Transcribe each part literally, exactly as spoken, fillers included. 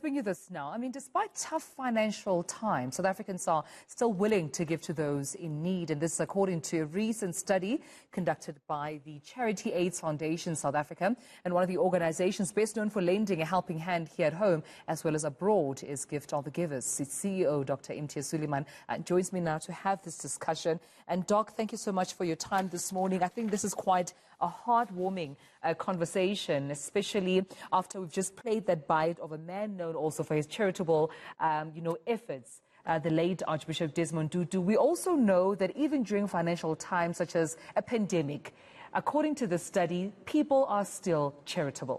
bring you this now. I mean, despite tough financial times, South Africans are still willing to give to those in need. And this is according to a recent study conducted by the Charity AIDS Foundation South Africa. And one of the organizations best known for lending a helping hand here at home as well as abroad is Gift of the Givers. Its C E O, Doctor Imtiaz Sooliman, uh, joins me now to have this discussion. And Doc, thank you so much for your time this morning. I think this is quite a heartwarming uh, conversation, especially after we've just played that bite of a man known also for his charitable, um, you know, efforts, uh, the late Archbishop Desmond Tutu. We also know that even during financial times such as a pandemic, according to the study, people are still charitable.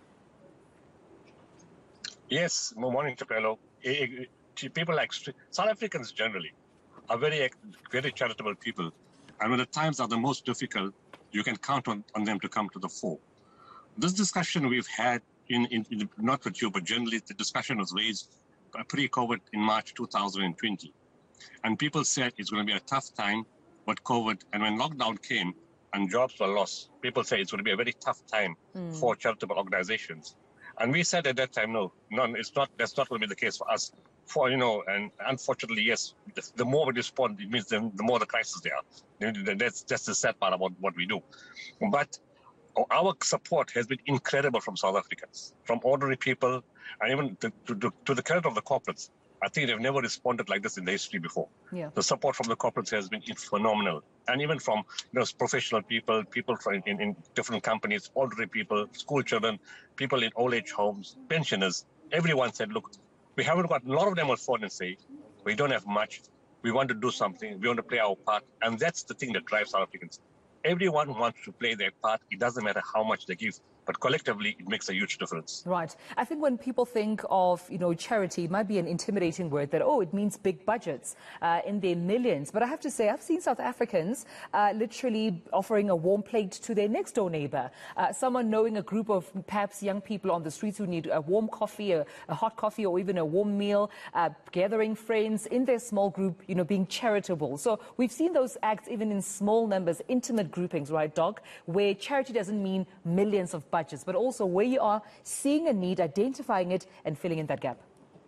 Yes, good morning, Chapello. People like South Africans generally are very, very charitable people. And when the times are the most difficult, you can count on, on them to come to the fore. This discussion we've had, in, in, in not with you, but generally the discussion was raised pre-COVID in March two thousand twenty. And people said it's going to be a tough time with COVID. And when lockdown came and jobs were lost, people say it's going to be a very tough time mm. for charitable organizations. And we said at that time, no, no, it's not, that's not going to be the case for us. For, you know, and unfortunately, yes, the, the more we respond, it means the, the more the crisis they are. That's, that's the sad part about what we do. But our support has been incredible from South Africans, from ordinary people, and even to, to, to the credit of the corporates. I think they've never responded like this in the history before. Yeah. The support from the corporates has been phenomenal. And even from you know, professional people, people from in, in different companies, ordinary people, school children, people in old age homes, pensioners, everyone said, look, we haven't got, a lot of them will phone and say, we don't have much, we want to do something, we want to play our part. And that's the thing that drives South Africans. Everyone wants to play their part. It doesn't matter how much they give, but collectively, it makes a huge difference. Right. I think when people think of, you know, charity, it might be an intimidating word that, oh, it means big budgets uh, in their millions. But I have to say, I've seen South Africans uh, literally offering a warm plate to their next door neighbor. Uh, someone knowing a group of perhaps young people on the streets who need a warm coffee, a, a hot coffee, or even a warm meal, uh, gathering friends in their small group, you know, being charitable. So we've seen those acts even in small numbers, intimate groupings, right, Doc, where charity doesn't mean millions of budgets, but also where you are seeing a need, identifying it, and filling in that gap.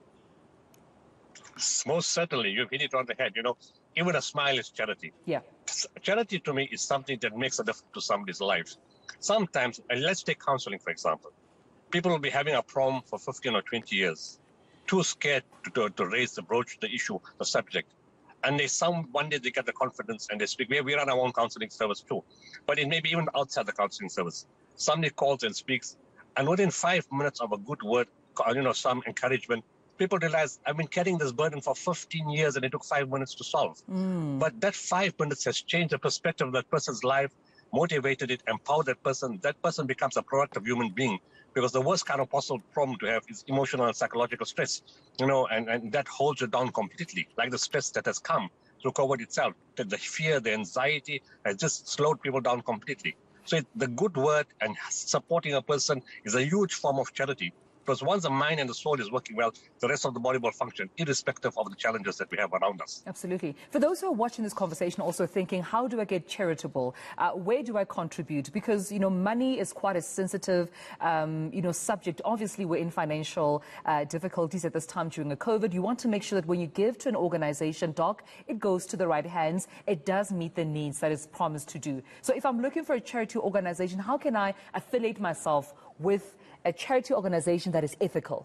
Most certainly, you've hit it on the head. You know, even a smile is charity. Yeah. Charity to me is something that makes a difference to somebody's life. Sometimes, and let's take counseling, for example. People will be having a problem for fifteen or twenty years, too scared to, to, to raise the broach, the issue, the subject. And they some one day they get the confidence and they speak. We, we run our own counseling service too, but it may be even outside the counseling service. Somebody calls and speaks, and within five minutes of a good word, you know, some encouragement, people realize I've been carrying this burden for fifteen years and it took five minutes to solve. Mm. But that five minutes has changed the perspective of that person's life, motivated it, empowered that person. That person becomes a productive human being, because the worst kind of possible problem to have is emotional and psychological stress, you know, and, and that holds you down completely, like the stress that has come through COVID itself. The, the fear, the anxiety has just slowed people down completely. So it, the good word and supporting a person is a huge form of charity. Because once the mind and the soul is working well, the rest of the body will function, irrespective of the challenges that we have around us. Absolutely. For those who are watching this conversation also thinking, how do I get charitable? Uh, where do I contribute? Because, you know, money is quite a sensitive, um, you know, subject. Obviously, we're in financial uh, difficulties at this time during a COVID. You want to make sure that when you give to an organization, Doc, it goes to the right hands. It does meet the needs that it's promised to do. So if I'm looking for a charity organization, how can I affiliate myself with a charity organization that is ethical?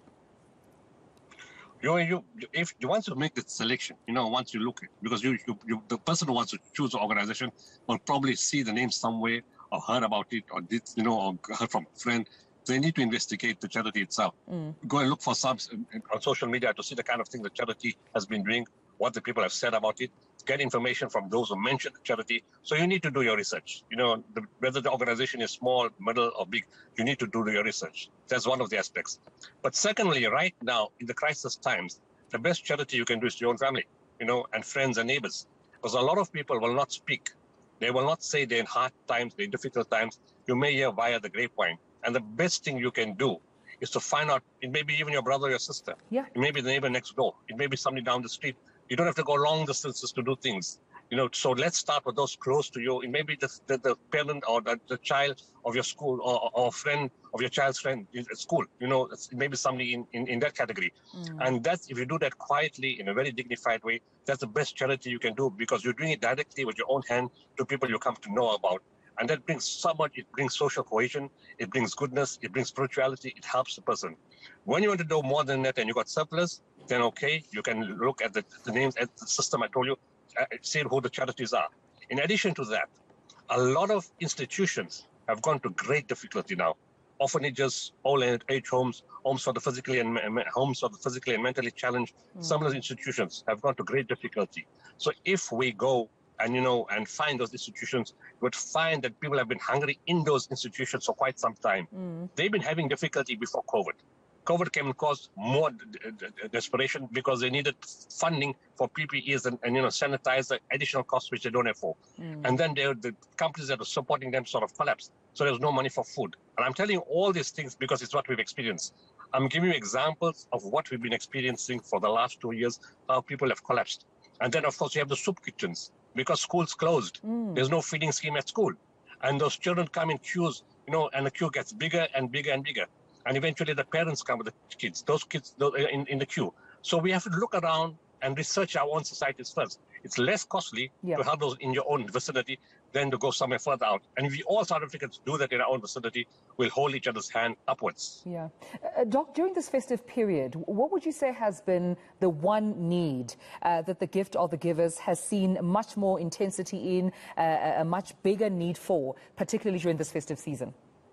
You, you, if you want to make the selection, you know, once you look at, because you, you, you, the person who wants to choose the organization will probably see the name somewhere or heard about it or did, you know, or heard from a friend. They need to investigate the charity itself. Mm. Go and look for subs on social media to see the kind of thing the charity has been doing, what the people have said about it, get information from those who mentioned the charity. So you need to do your research. You know, the, whether the organization is small, middle, or big, you need to do your research. That's one of the aspects. But secondly, right now, in the crisis times, the best charity you can do is to your own family, you know, and friends and neighbors. Because a lot of people will not speak. They will not say they're in hard times, they're in difficult times. You may hear via the grapevine. And the best thing you can do is to find out, it may be even your brother or your sister. Yeah. It may be the neighbor next door. It may be somebody down the street. You don't have to go long distances to do things. You know, so let's start with those close to you. Maybe the, the, the parent or the, the child of your school or, or friend of your child's friend at school. You know, maybe somebody in, in, in that category. Mm. And that's, if you do that quietly in a very dignified way, that's the best charity you can do, because you're doing it directly with your own hand to people you come to know about. And that brings so much. It brings social cohesion, it brings goodness, it brings spirituality, it helps the person. When you want to do more than that and you got surplus, then okay, you can look at the, the names and the system I told you, uh, see who the charities are. In addition to that, a lot of institutions have gone to great difficulty now. Orphanages, old age homes, homes for the physically and homes for the physically and mentally challenged. Mm. Some of those institutions have gone to great difficulty. So if we go and you know and find those institutions, you would find that people have been hungry in those institutions for quite some time. Mm. They've been having difficulty before COVID. COVID came and caused more desperation because they needed funding for P P Es and, and you know sanitizer, additional costs which they don't have for. Mm. And then they, the companies that were supporting them sort of collapsed. So there was no money for food. And I'm telling you all these things because it's what we've experienced. I'm giving you examples of what we've been experiencing for the last two years, how people have collapsed. And then, of course, you have the soup kitchens because schools closed. Mm. There's no feeding scheme at school. And those children come in queues, you know, and the queue gets bigger and bigger and bigger. And eventually the parents come with the kids, those kids in, in the queue. So we have to look around and research our own societies first. It's less costly yeah. to have those in your own vicinity than to go somewhere further out. And if we all South Africans do that in our own vicinity, we'll hold each other's hand upwards. Yeah. Uh, Doc, during this festive period, what would you say has been the one need uh, that the Gift of the Givers has seen much more intensity in, uh, a much bigger need for, particularly during this festive season?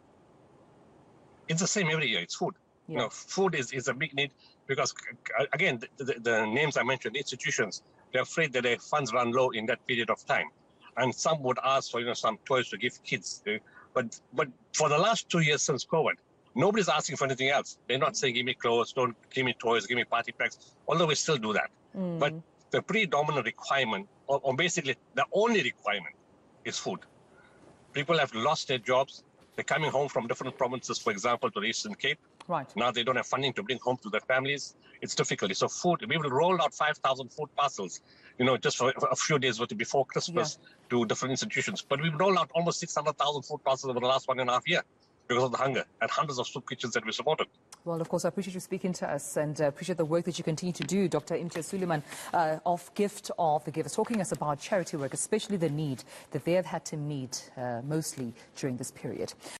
It's the same every year. It's food. Yeah. You know, food is, is a big need because, again, the, the, the names I mentioned, institutions, they're afraid that their funds run low in that period of time. And some would ask for, you know, some toys to give kids. But but for the last two years since COVID, nobody's asking for anything else. They're not saying, give me clothes, don't give me toys, give me party packs, although we still do that. Mm. But the predominant requirement, or, or basically the only requirement, is food. People have lost their jobs. They're coming home from different provinces, for example, to the Eastern Cape. Right. Now they don't have funding to bring home to their families. It's difficult. So food, we will roll out five thousand food parcels, you know, just for a few days before Christmas yeah. to different institutions. But we've rolled out almost six hundred thousand food parcels over the last one and a half year because of the hunger and hundreds of soup kitchens that we supported. Well, of course, I appreciate you speaking to us and uh, appreciate the work that you continue to do, Doctor Imtiaz Sooliman uh, of Gift of the Givers, talking us about charity work, especially the need that they have had to meet uh, mostly during this period.